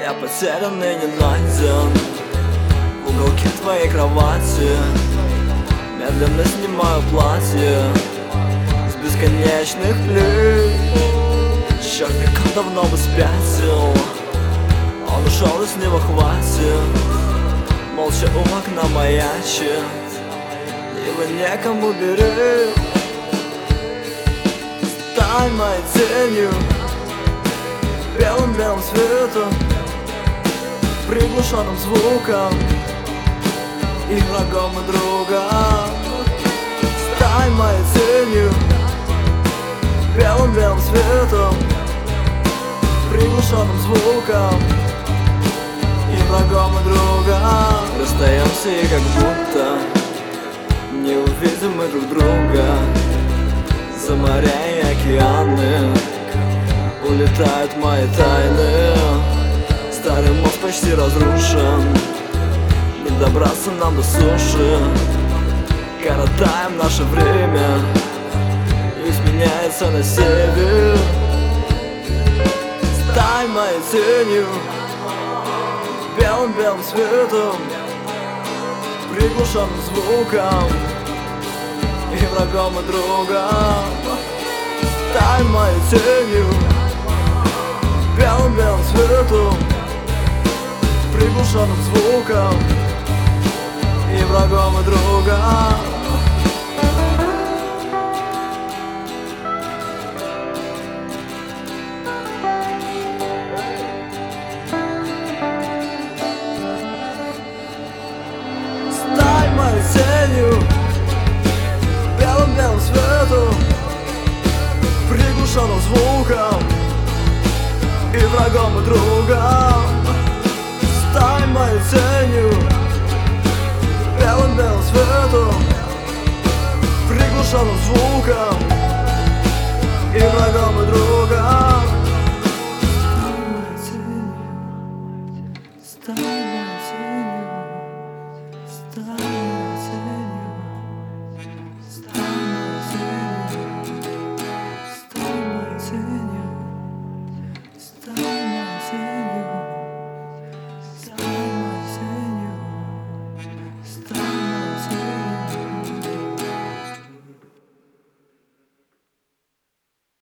Я потерян и не найден в уголке твоей кровати. Медленно снимаю платье с бесконечных плеч. Черт, как он давно бы спятил. Он ушел, и с него хватит. Молча у окна маячит, его некому беречь. Стань моей тенью, белым-белым светом, приглушенным звуком и врагом, и другом. Стань моей тенью, белым-белым светом, приглушенным звуком и врагом, и другом. Расстаемся и как будто не увидим мы друг друга. За моря и океаны улетают мои тайны. Старый мост почти разрушен, не добраться нам до суши. Коротаем наше время, и сменяется на север. Стань моей тенью, белым-белым светом, приглушенным звуком и врагом, и другом. Стань моей тенью, белым-белым светом, приглушенным звуком и врагом, и другом. Стань моей тенью, белым-белым светом, приглушенным звуком и врагом, и другом. Стань моей тенью, белым-белым светом, приглушенным звуком и врагом, и другом.